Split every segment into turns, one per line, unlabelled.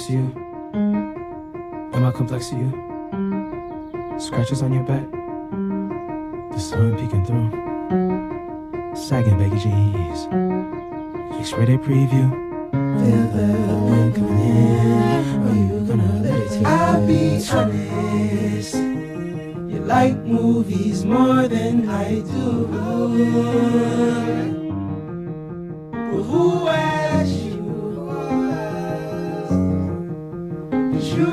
to you? Am I complex to you? Scratches on your back, the sun peeking through, sagging baggy jeans, X-rated preview.
Feel the wind coming in, or you gonna let it take? I'll be honest, you like movies more than I do. But who asked you? But you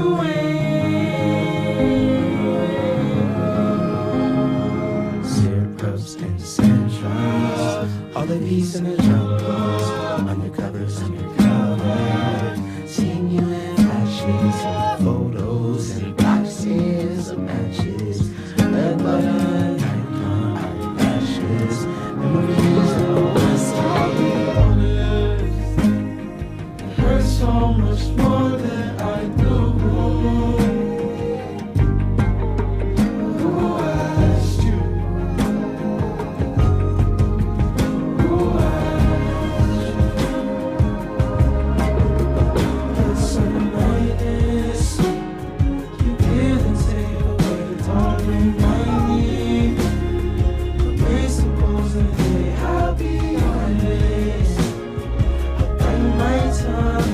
ain't. Syrups and centrals, all the beats and the drums, undercovers undercover, seeing you in flashes, photos and boxes of matches, red button, icon, eyelashes, memories of what's honest. It hurts so much more than I do. Who asked you? Who asked you? That Sunday night is, you give and take away, don't remind me. But we're supposing that I'll be honest. I'll bite my tongue.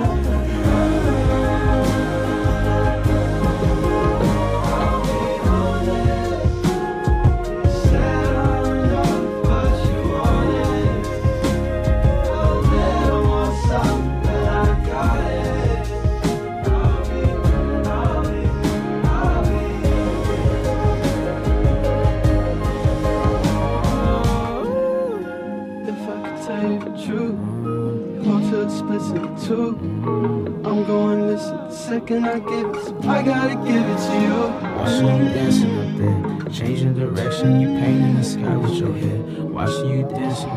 I'm going listen the second I give it, so I gotta give it to you.
Watching you dancing up there, changing direction, you painting the sky with your head. Watching you dancing,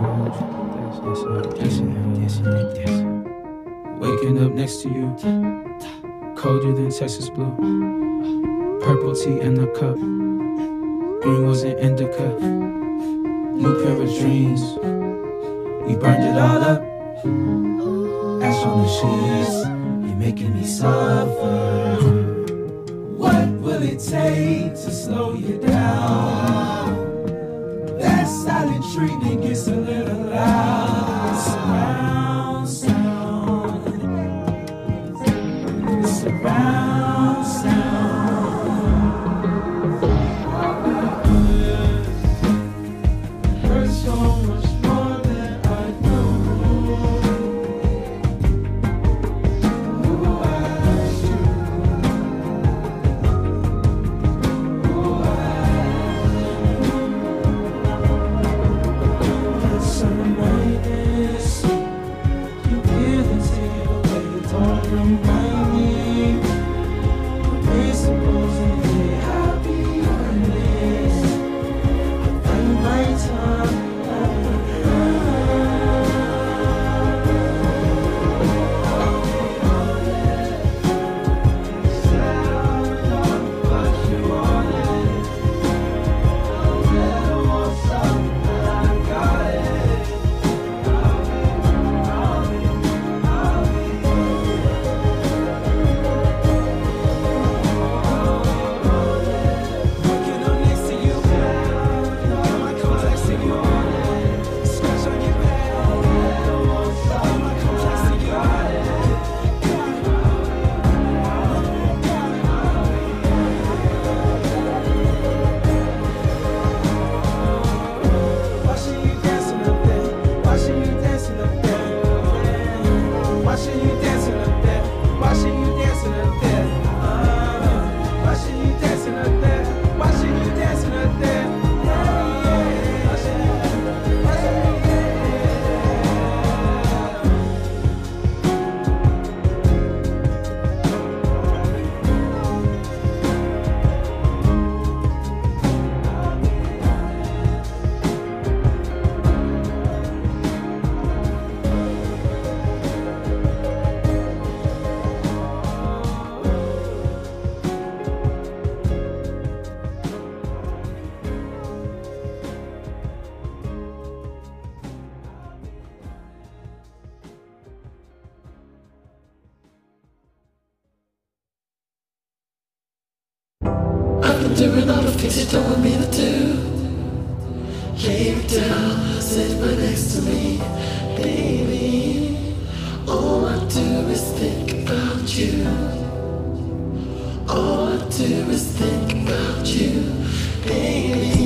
dancing. Waking up next to you, colder than Texas blue. Purple tea in the cup, green was an indica. New pair of dreams, we burned it all up. Ash on the sheets, you're making me suffer.
What will it take to slow you down? That silent treatment gets a little loud. Surround sound. Surround sound. It hurts so much more than I do. Who asked you? Who asked you? That Sunday night is, you give and take away, don't remind me. But we're supposing that I'll be honest. I'll bite my tongue. doing all the things you don't want me to do. Lay me down, sit right next to me, baby. All I do is think about you. All I do is think about you, baby.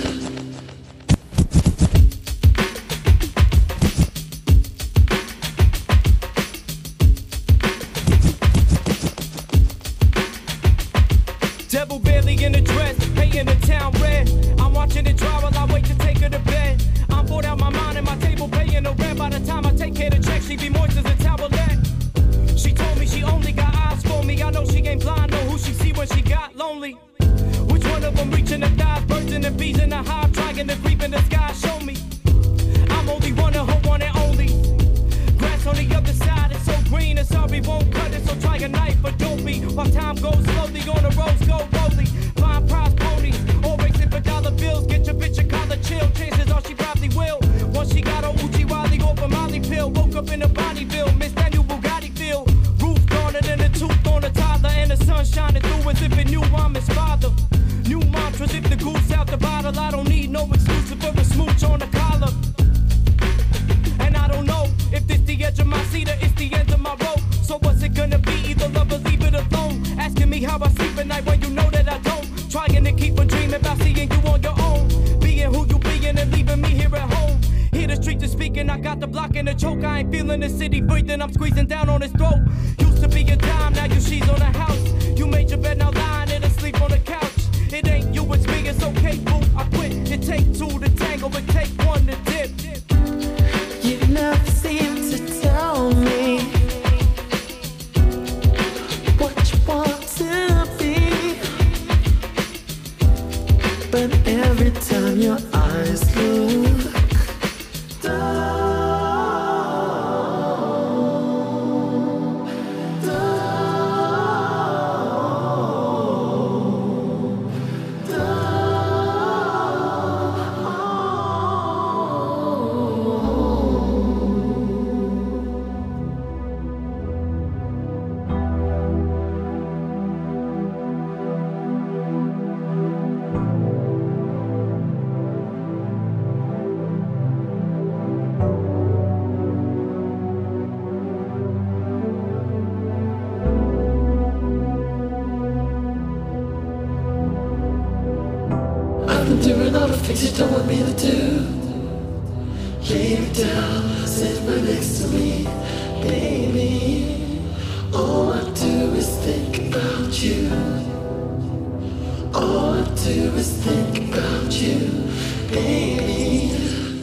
Devil barely in a dress, painting the town red. I'm watching it dry while I wait to take her to bed. I'm bored out my mind and my table paying no rent. By the time I take care of the check, she be moist as a towelette. She told me she only got eyes for me. I know she ain't blind, know who she see when she got lonely. Which one of them reaching the thighs, birds and the bees in the hive, trying to creep in the sky, show me. I'm only one of her, one and only. Grass on the other side is so green, and sorry won't cut it, so try a knife, but don't be. While time goes slowly on the roads go rolling. Fine prize ponies, all racing for dollar bills. Get your bitch a collar chill, chances are she probably will. Once she got her Uchi Wally off a Molly pill, woke up in a bodyville, Miss Daniel Bugatti feel. Roof garnered and a tooth on a toddler, and the sun shining through as if it knew I'm his father. New mantras if the goose out the bottle. I don't need no exclusive for a smooch on the collar. And I don't know if this the edge of my seat or it's the end of my rope. So what's it gonna be? Either love or leave it alone. Asking me how I sleep at night when you know that I don't. Trying to keep a dream about seeing you on your own. Being who you being and leaving me here at home. Hear the streets are speaking, I got the block and the choke. I ain't feeling the city breathing, I'm squeezing down on his throat. Used to be a dime, now you she's on the house. You made your bed, now lying and asleep on the couch. It ain't you, it's me, it's okay, boo. I quit. It take two to tango, it take one to dip.
You never seem to tell me what you want to be, but every time your eyes look down, doing all the things you don't want me to do. Lay me down, sit right next to me, baby. All I do is think about you. All I do is think about you, baby.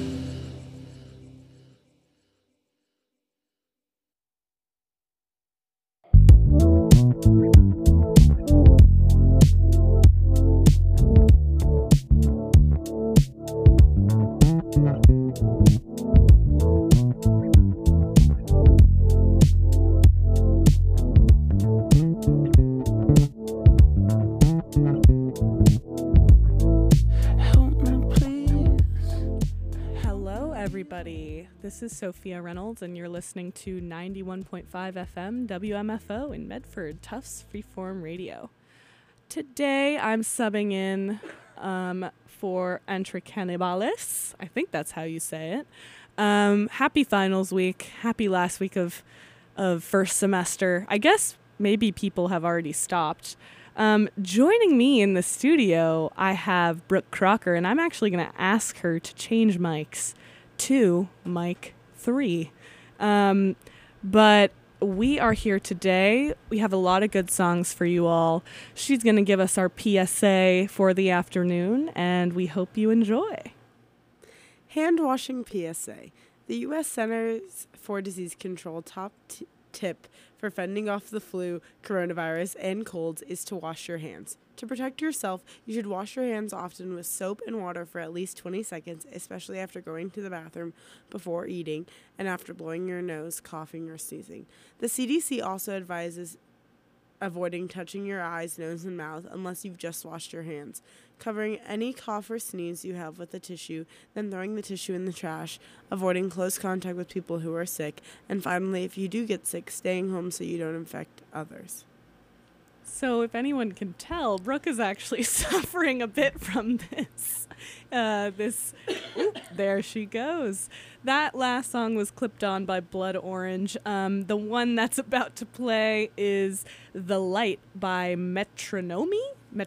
This is Sophia Reynolds, and you're listening to 91.5 FM WMFO in Medford, Tufts Freeform Radio. Today, I'm subbing in for Entre Cannibales. I think that's how you say it. Happy finals week. Happy last week of first semester. I guess maybe people have already stopped. Joining me in the studio, I have Brooke Crocker, and I'm actually going to ask her to change mics to mic 3. But we are here today. We have a lot of good songs for you all. She's going to give us our PSA for the afternoon, and we hope you enjoy.
Hand washing PSA. The U.S. Centers for Disease Control top tip for fending off the flu, coronavirus, and colds is to wash your hands. To protect yourself, you should wash your hands often with soap and water for at least 20 seconds, especially after going to the bathroom, before eating, and after blowing your nose, coughing, or sneezing. The CDC also advises avoiding touching your eyes, nose, and mouth unless you've just washed your hands, covering any cough or sneeze you have with a tissue, then throwing the tissue in the trash, avoiding close contact with people who are sick, and finally, if you do get sick, staying home so you don't infect others.
So if anyone can tell, Brooke is actually suffering a bit from this. There she goes. That last song was clipped on by Blood Orange. The one that's about to play is The Light by Metronomy.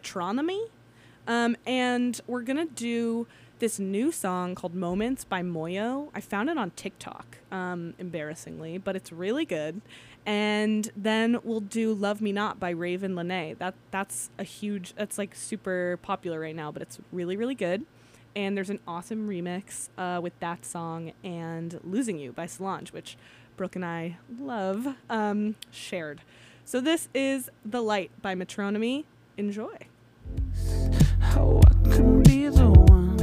And we're going to do this new song called Moments by Moyo. I found it on TikTok, embarrassingly, but it's really good. And then we'll do Love Me Not by Raven Lene. That's like super popular right now, but it's really, really good. And there's an awesome remix with that song and Losing You by Solange, which Brooke and I love, shared. So this is The Light by Metronomy. Enjoy.
How I could be the one.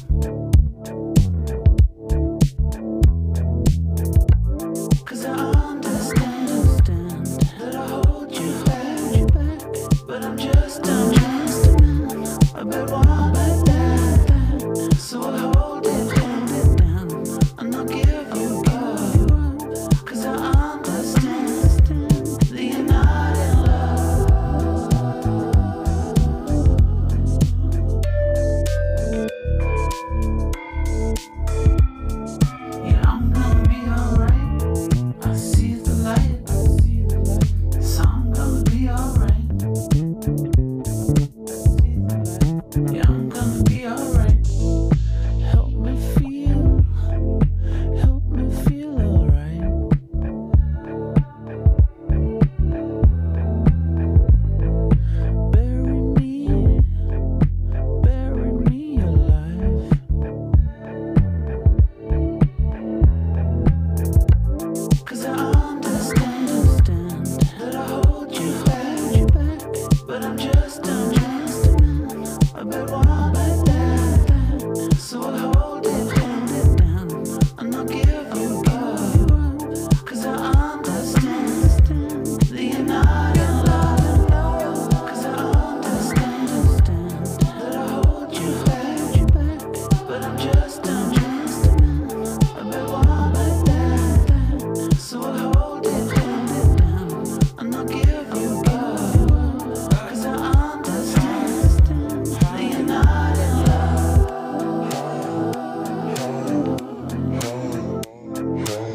Cause I understand that I hold you back, but I'm just a man. I bet one like that. So I hold it down, and I'll give you up. Cause I understand that you're not in love. Yeah, I'm gonna be alright. I see the light. So I'm gonna be alright. Yeah, I'm gonna be alright. Help me feel alright. Bury me alive. Cause I understand that I hold you back, but I'm just a man. I bet one like that. So I hold it down, and I'll give you up. Cause I understand that you're not in love. Cause I understand that I hold you back, but I'm just a man. I bet one like that. So I hold it down, and I'll give you up. Cause I understand that you're not in love.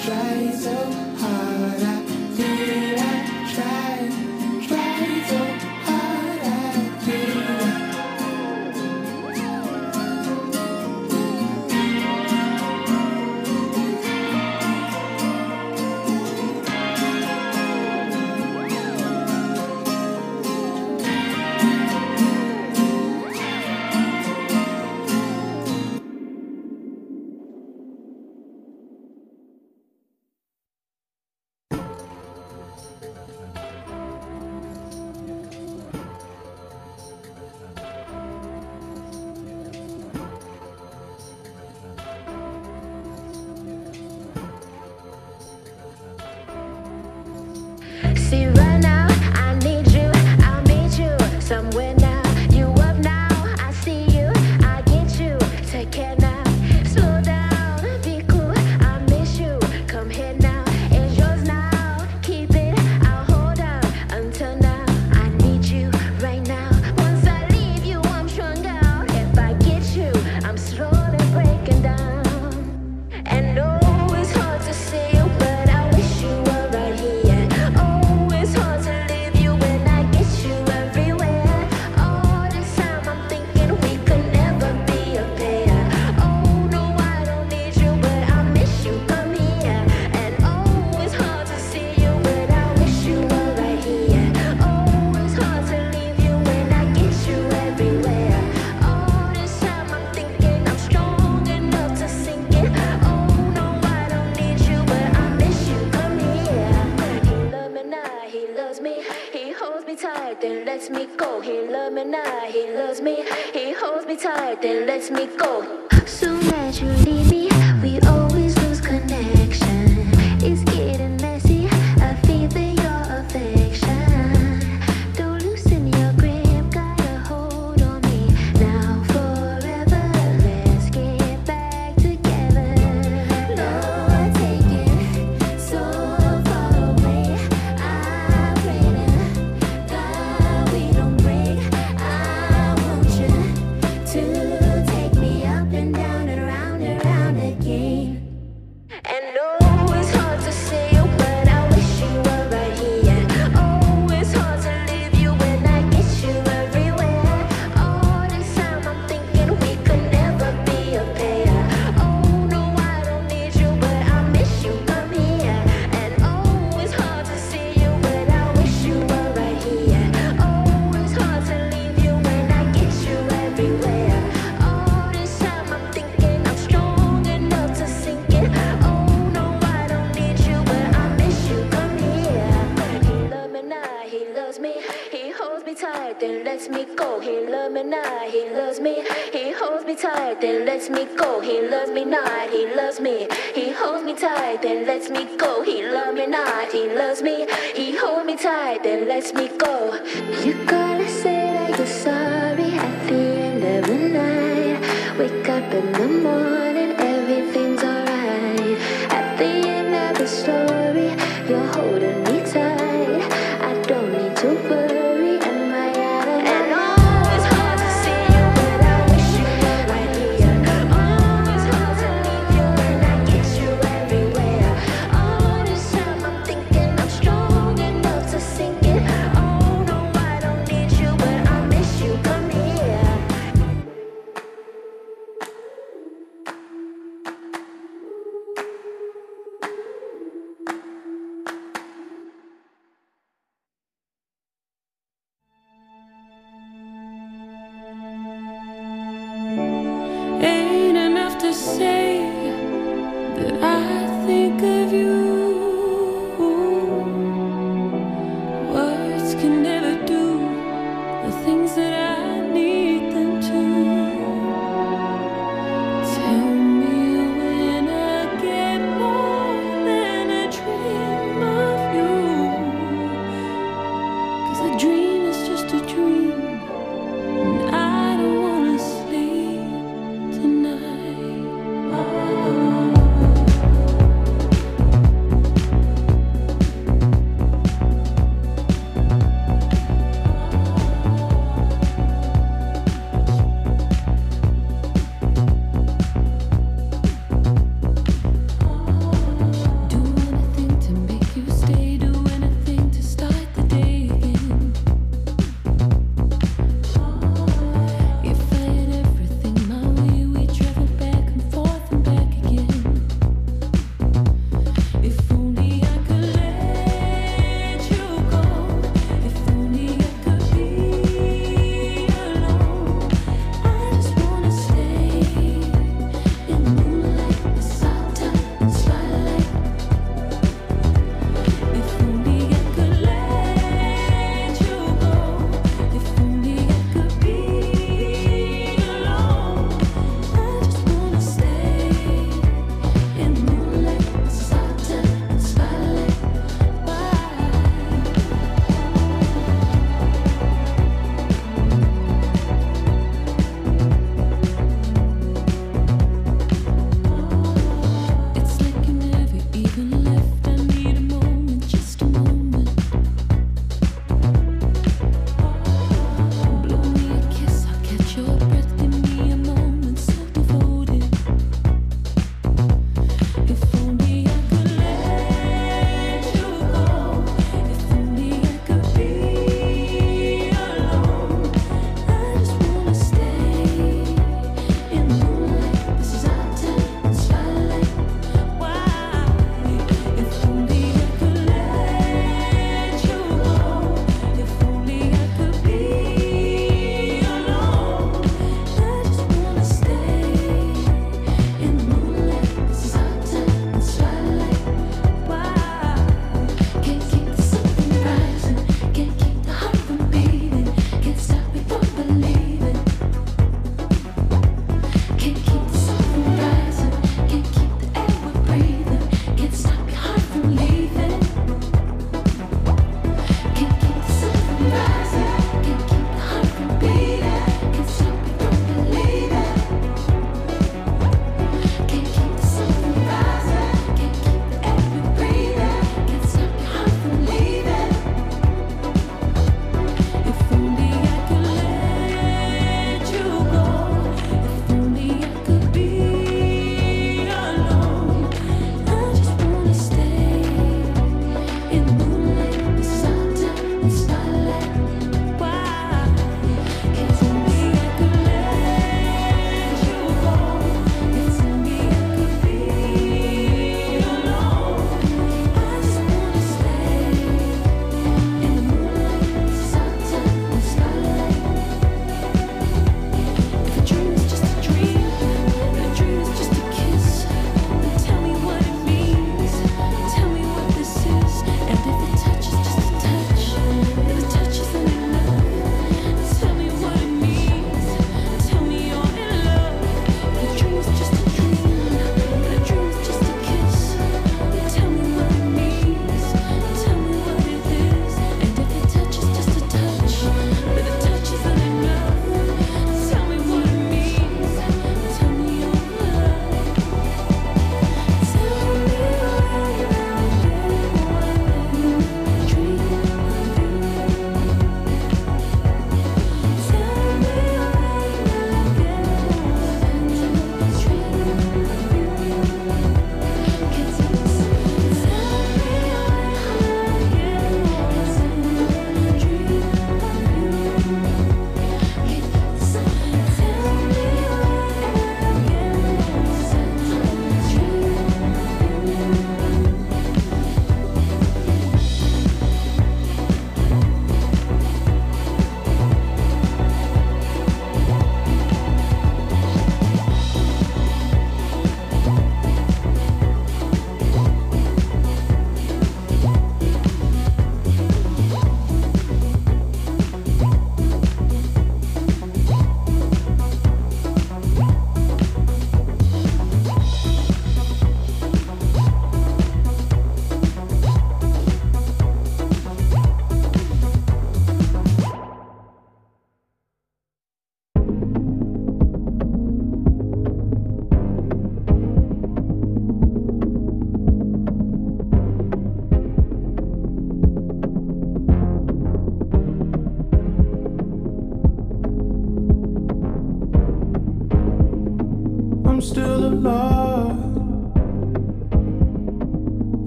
tried so hard. I did. I tried so hard. I did.
See right now, I need you, I'll meet you somewhere now. You up now, I see you, I get you. Take care now, slow down, be cool, I miss you. Come here now, it's yours now. Keep it, I'll hold on until now. I need you right now. Once I leave you, I'm strung out. If I get you, I'm slowly breaking down. And no, it's hard to see you, but I wish you were right here. Oh, it's hard to leave you when I get you everywhere. All this time I'm thinking we could never be a pair. Oh, no, I don't need you, but I miss you, come here. And oh, it's hard to see you, but I wish you were right here. Oh, it's hard to leave you when I get you everywhere. All this time I'm thinking I'm strong enough to sink it. Oh, no, I don't need you, but I miss you, come here. He love me now, he loves me. He holds me tight, then lets me go. He love me now, he loves me. He holds me tight, then lets me go. Soon as you leave me, we always lose connection. It's getting messy, I feel your affection. Don't loosen your grip, got a hold on me. Now forever, let's get back together. Lord, take it so far away. I pray to God we don't break. I want you to take me up and down and round again. And oh, it's hard to see you, but I wish you were right here. Oh, it's hard to leave you when I get you everywhere. All this time I'm thinking we could never be a pair. Oh, no, I don't need you, but I miss you, come here. And oh, it's hard to see you, but I wish you were right here. Oh, it's hard to leave you when I get you everywhere. All this time I'm thinking I'm strong enough to sink it. Oh, no, I don't need you, but I miss you, come here. He love me now, he loves me. He holds me tight, then lets me go. He love me now, he loves me. He holds me tight, then lets me go. He loves me not, he loves me. He holds me tight, then lets me go. He love me not, he loves me. He holds me tight, then lets me go. You gotta say that you're sorry at the end of the night. Wake up in the morning, everything's alright. At the end of the story, you're holding me tight. I don't need to worry, am I out of and oh, it's hard to see you, but I wish you were right here. Oh, it's hard to leave you when I get you everywhere. All this time I'm thinking I'm strong enough to sink it. Oh, no, I don't need you, but I miss you, come here.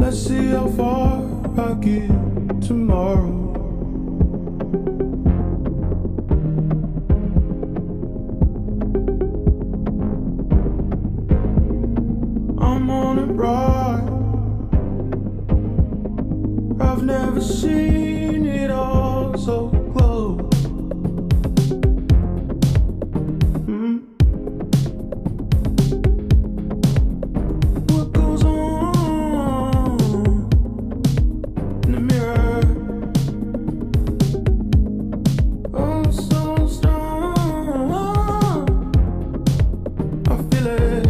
Let's see how far I get tomorrow. I'm on a ride. I've never seen it all so close. What goes on in the mirror? Oh, so strong. I feel it.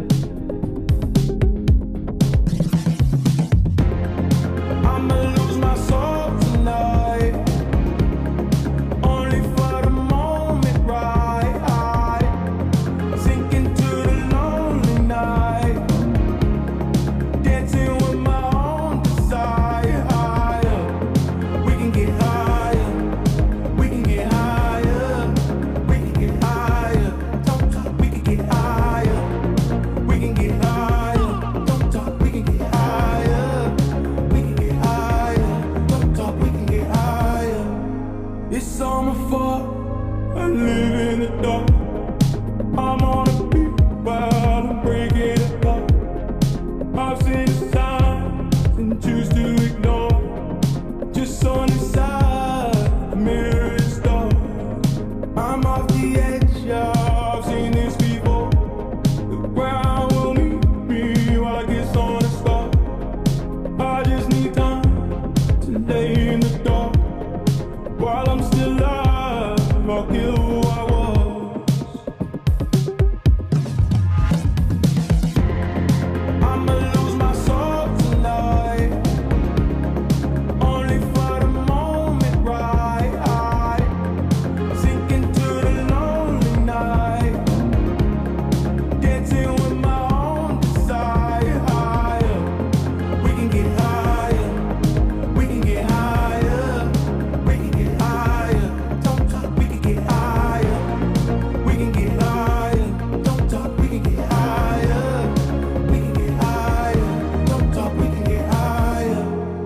I'ma lose my soul tonight, only for the moment, right? Sink into the lonely night, dancing with my own desire. We can get higher, we can get higher, we can get higher. Don't talk, we can get higher, we can get higher. Don't talk, we can get higher, we can get higher. Don't talk, we can get higher. It's all my fault, I live in the dark. I'm on a beat while I'm breaking apart. I've seen the signs and choose to ignore. Just on the side, the mirror is dark. I'm off the edge, yeah, I've seen this before. The ground will meet me while I get on the start. I just need time to lay in the dark. While I'm still alive, I'll kill who I was. I'ma lose my soul tonight, only for the moment, right? Sink into the lonely night, dancing with my own desire. We can get higher, we can get higher, we can get higher. Don't talk, we can get higher, we can get higher. Don't talk, we can get higher, we can get higher. Don't talk, we can get higher.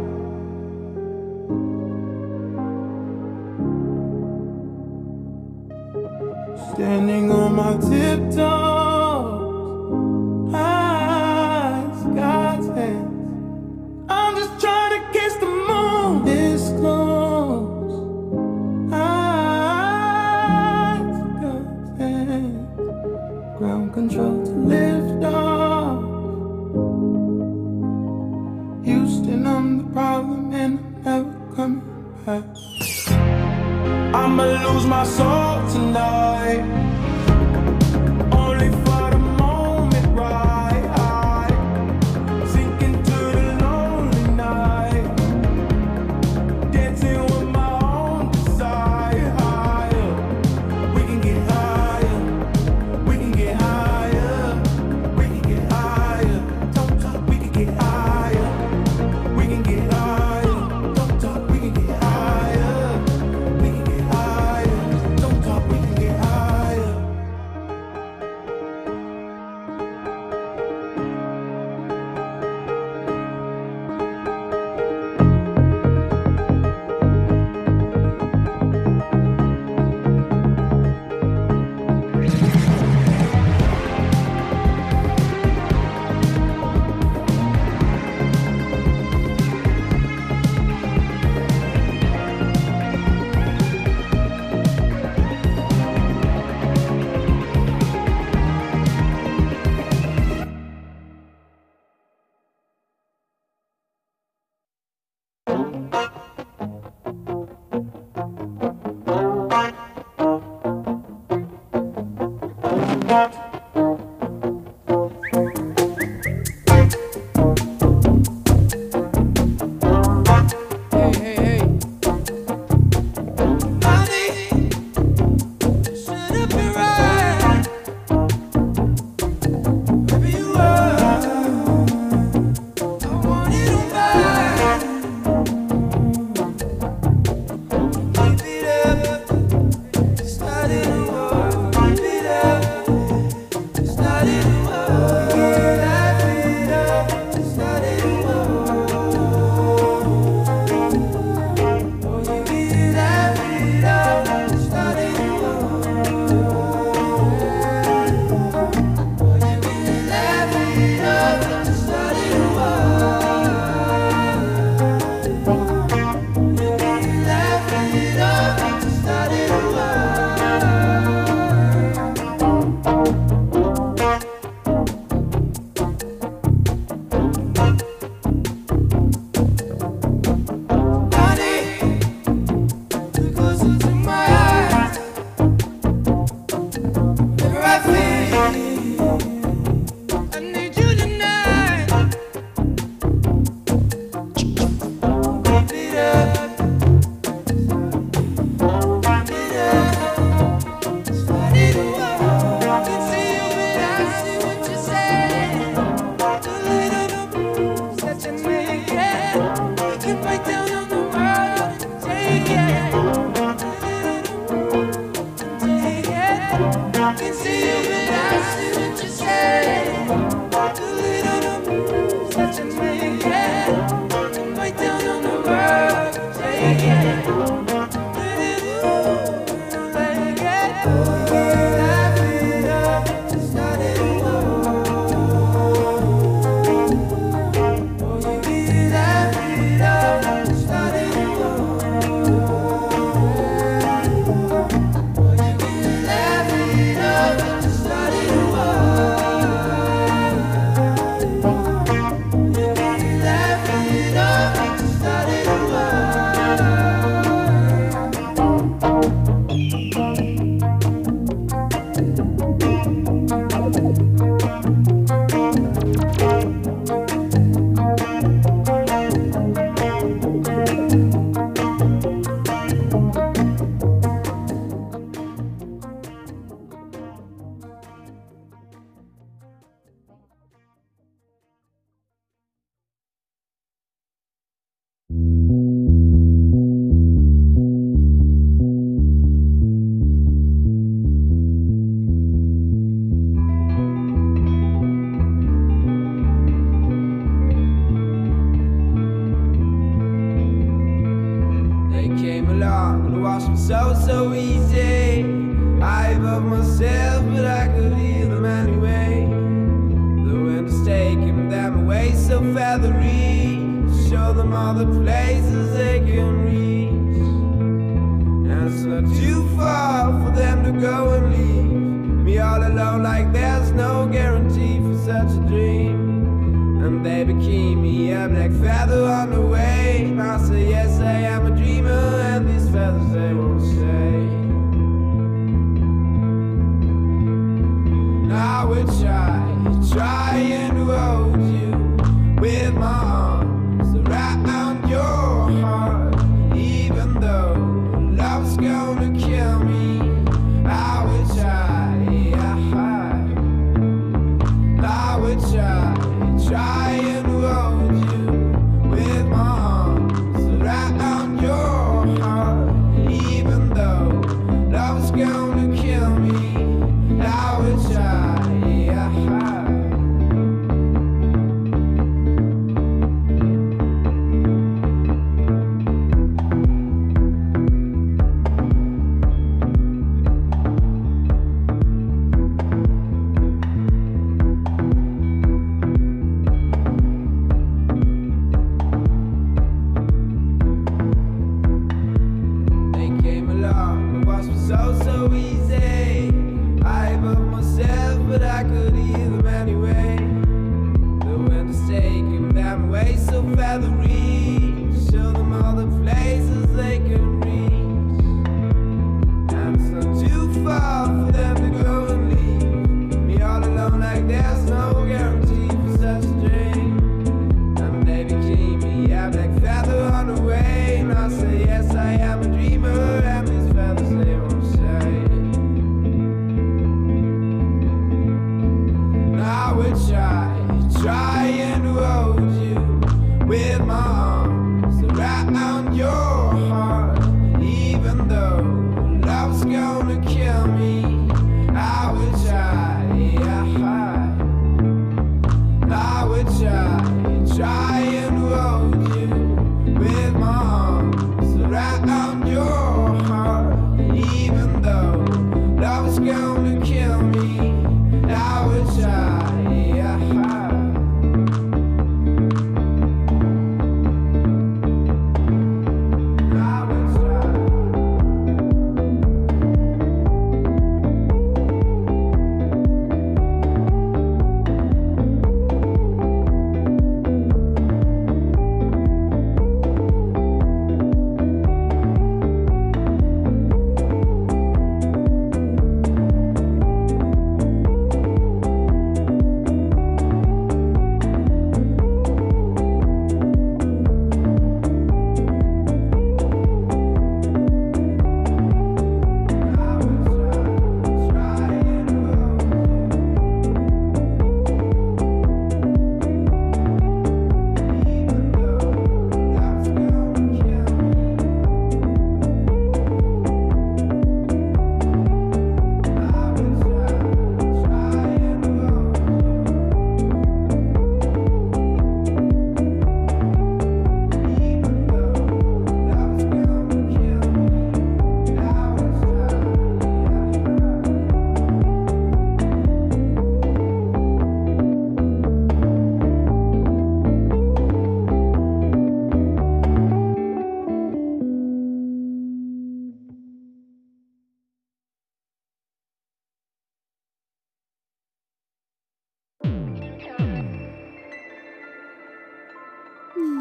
Standing on my tiptoes, eyes, God's hands. I'm just trying to kiss the moon this close. Eyes, God's hands. Ground control to lift off. Houston, I'm the problem and I'm never coming back. I'ma lose my soul tonight, only for the moment, right? Sink into the lonely night, dancing with my own desire. We can get higher, we can get higher, we can get higher. Don't talk, we can get higher, we can get higher. Don't talk, we can get higher, we can get higher. Don't talk, we can get higher. see you, but I see what you say. The little moves that you make, yeah. Come right down on the world, take it. Let it move, like it. Life it up, start it over. Oh, you can life it up, start it over. So easy. I above myself, but I could heal them anyway. The wind is taking them away so feathery. Show them all the places they can reach. And it's not too far for them to go and leave me all alone, like there's no guarantee for such a dream. And they became me a black feather on the way. And I say yes, I am a dreamer, and these feathers they won't stay. I would try and hold you with my arms around your heart. Even though love's gonna kill me, I would try and hold you with my arms around your heart. Even though love's gonna kill me, I would try. So easy. I above myself, but I could heal them anyway. The wind is taking them away so feathery. Show them all the places they can reach. And it's not too far for them to go and leave me all alone, like there's no guarantee for such a dream. And they became me a black feather on the way. And I say yes, I am a dreamer, and these feathers they won't stay. I would try and hold you with my arms around your heart. Even though love's gonna kill me, I would try and hold you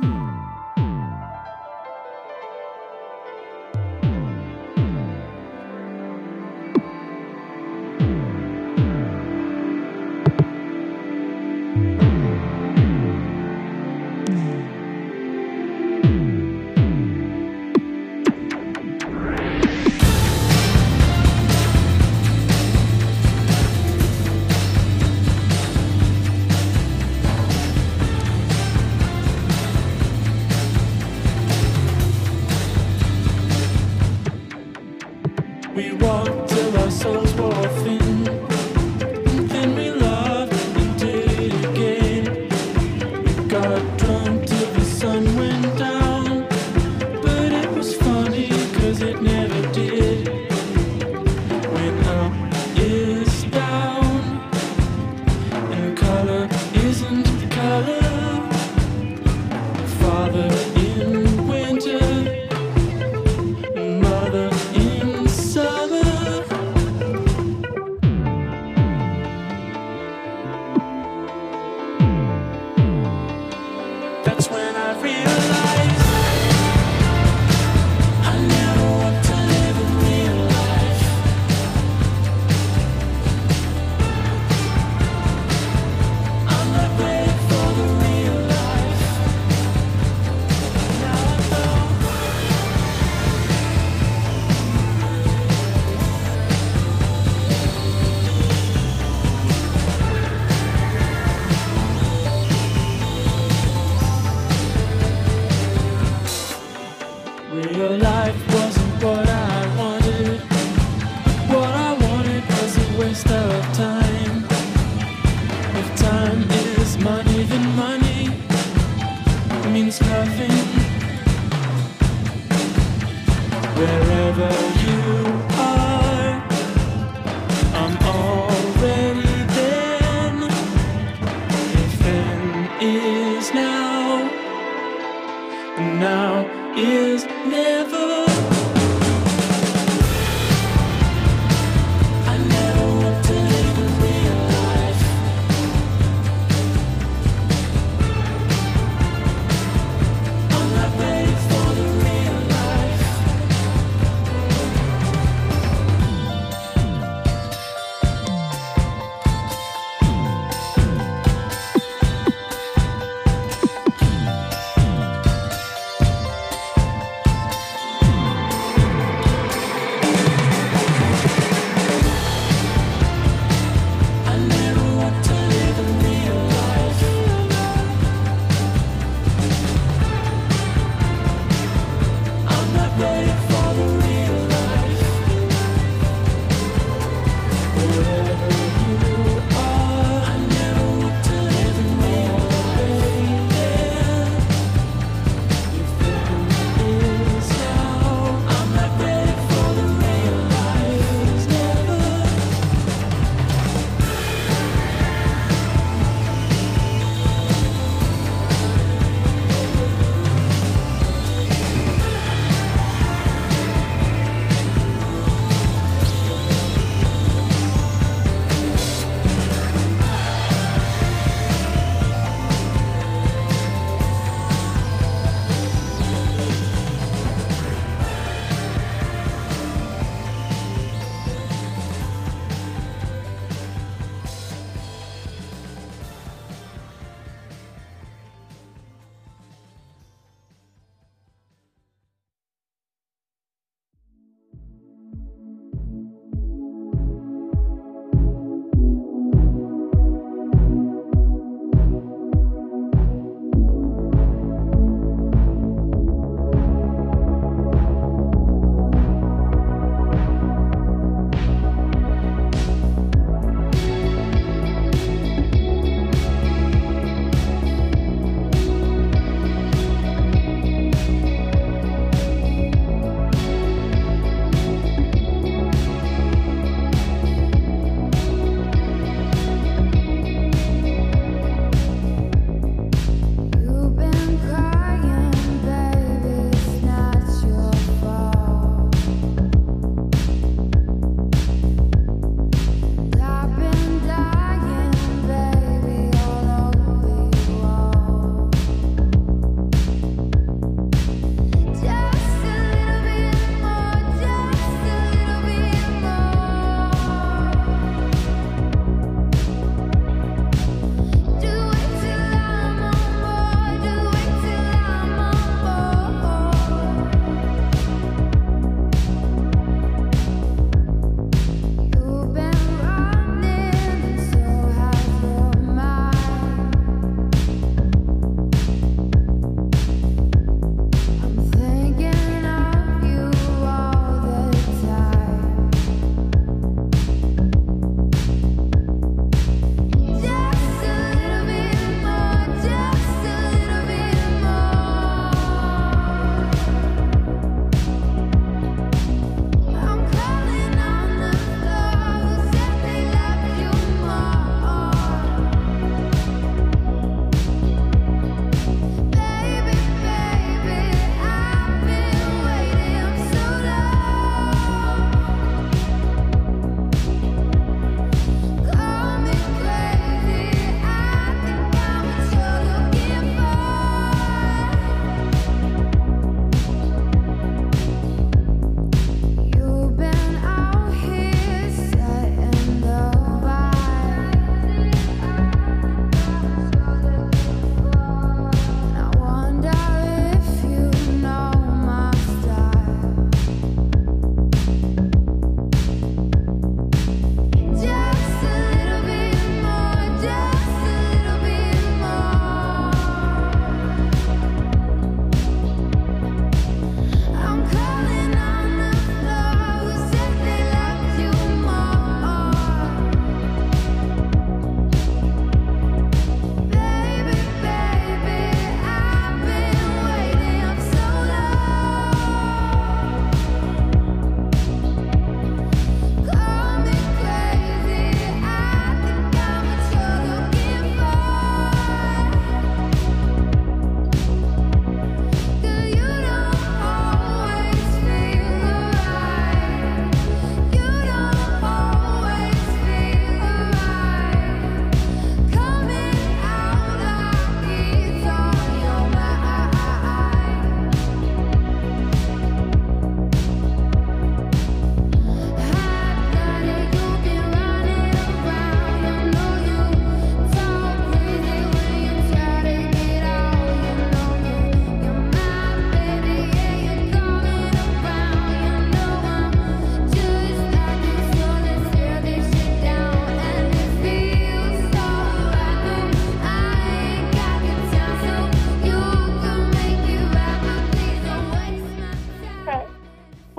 We walked till our souls wore thin. Then we loved and did it again. We got drunk till the sun went down. But it was funny cause it never did. When up is down and color isn't color. Father in winter, mother in summer. That's when I realized I never want to live a real life. I'm not ready for the real life. Now I know. Real life wasn't what I wanted. What I wanted was a waste of time. If time is money, then money means nothing. Wherever you are, I'm already then. If then is now, and now is never. I never want to live a real life. I'm not ready for the real life.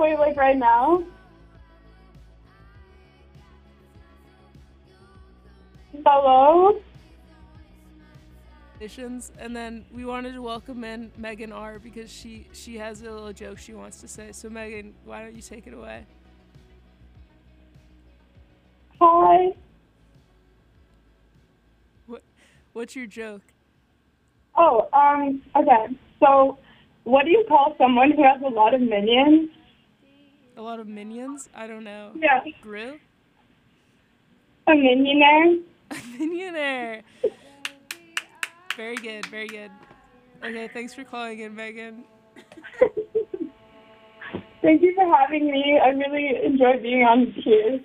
wait, like right now? Hello?
And then we wanted to welcome in Megan R because she has a little joke she wants to say. So Megan, why don't you take it away?
Hi.
What's your joke?
Oh, okay. So, what do you call someone who has a lot of minions?
A lot of minions? I don't know.
Yeah.
Gru?
A minionaire?
A minionaire. Very good, very good. Okay, thanks for calling in, Megan.
Thank you for having me. I really enjoy being on here.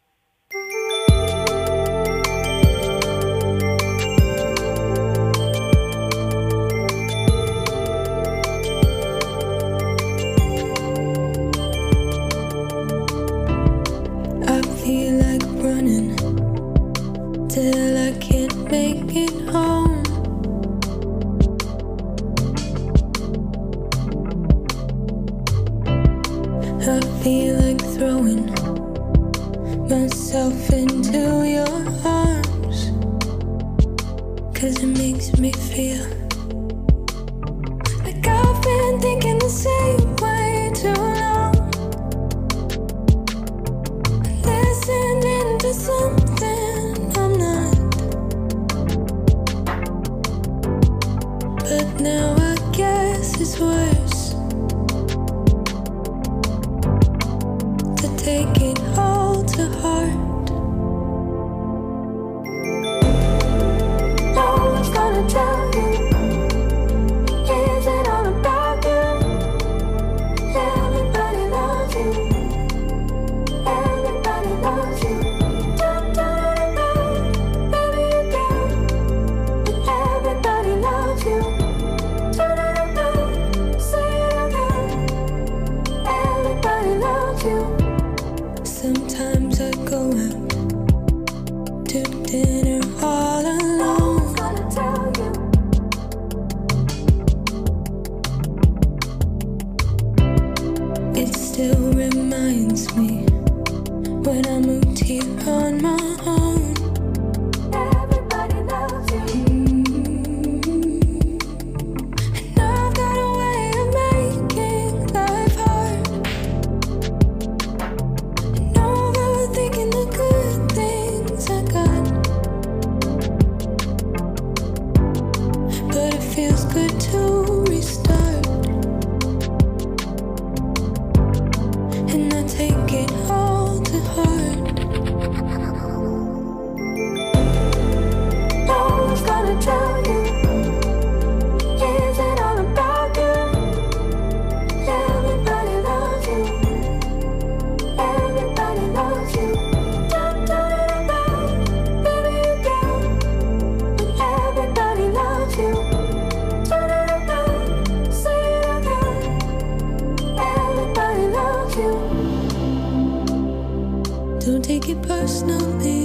I feel like running till I can't make it home. I feel like throwing myself into your arms, 'cause it makes me feel like I've been thinking the same way too long. Listening to something I'm not, but now I guess it's worse to take it all to heart. No one's gonna tell you, is it all about you? Everybody loves you. Everybody loves you. Baby, you do. Everybody loves you. Say it again. Everybody loves you. Sometimes I go out to dinner all alone. Gonna tell you. It still reminds me when I moved here on my own. Everybody loves you. And I've got a way of making life hard, and overthinking the good things I got. But it feels good to restart, and I take it all to heart. No one's gonna tell you, is it all about you? Everybody loves you. Everybody loves you. Baby, you do. Everybody loves you. Say it again. Everybody loves you. Don't take it personally.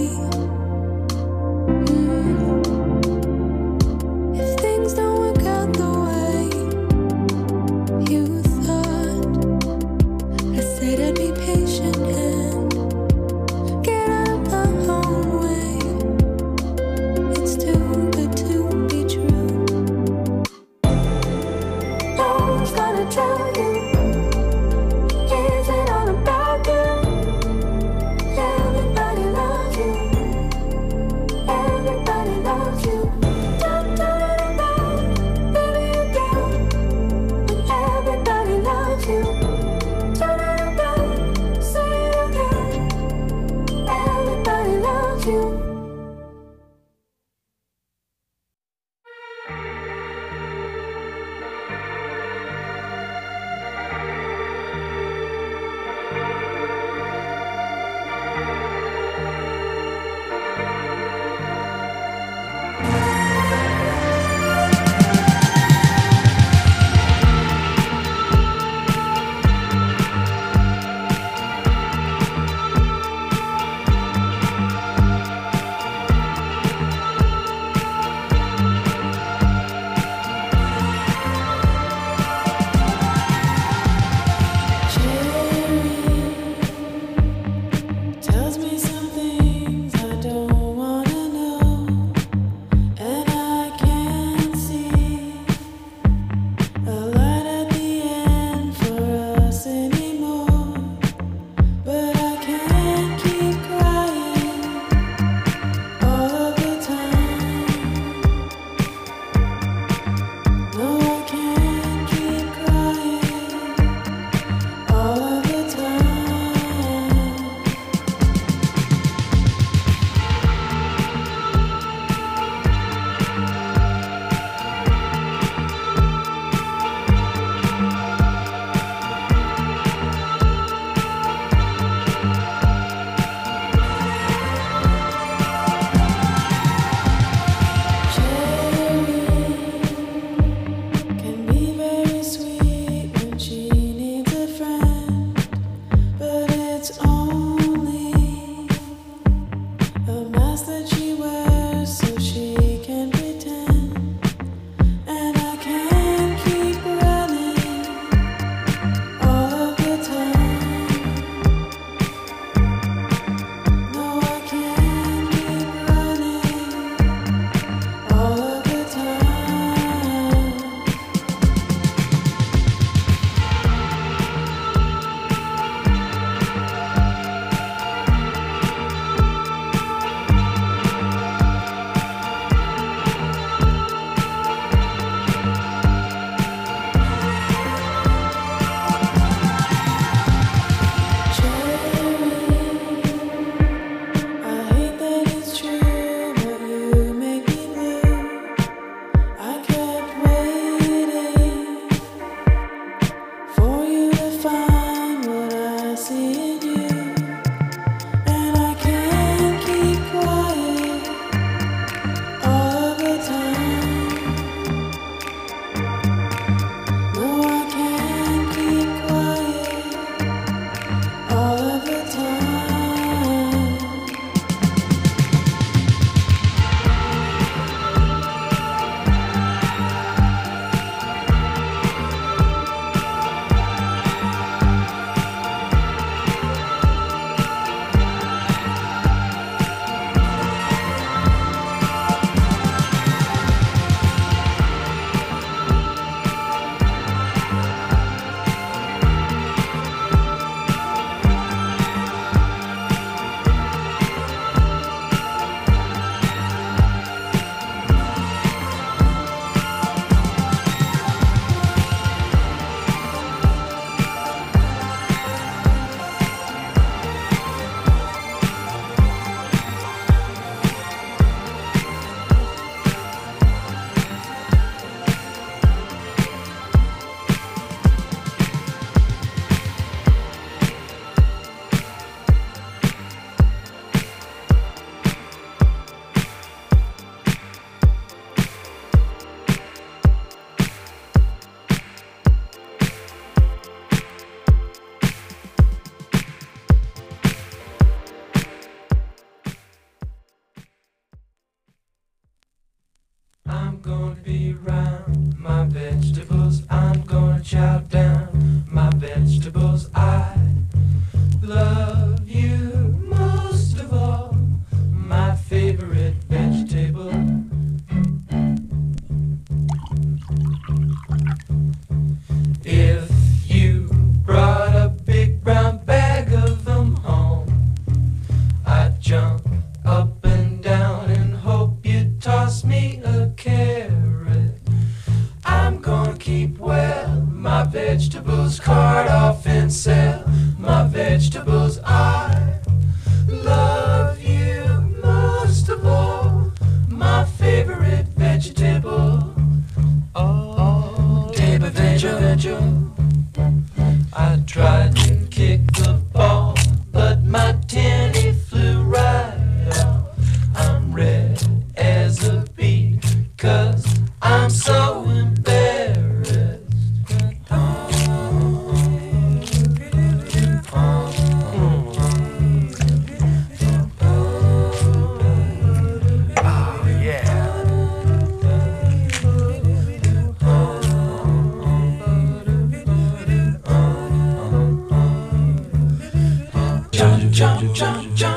If things don't work out the way you thought, I said I'd be patient and get out of my own way. It's too good to be true. No one's gonna tell you, is it all about you? Everybody loves you. Everybody loves you. Baby, you do. Everybody loves you. Say it again. Everybody loves you. my vegetables cart off and sell my vegetables. I love you most of all, my favorite vegetable. Oh, table vegetable. I tried to kick the ball, but my tenny flew right off. I'm red as a beet, 'cause I'm so embarrassed. Oh, yeah. Jump, jump, jump, jump.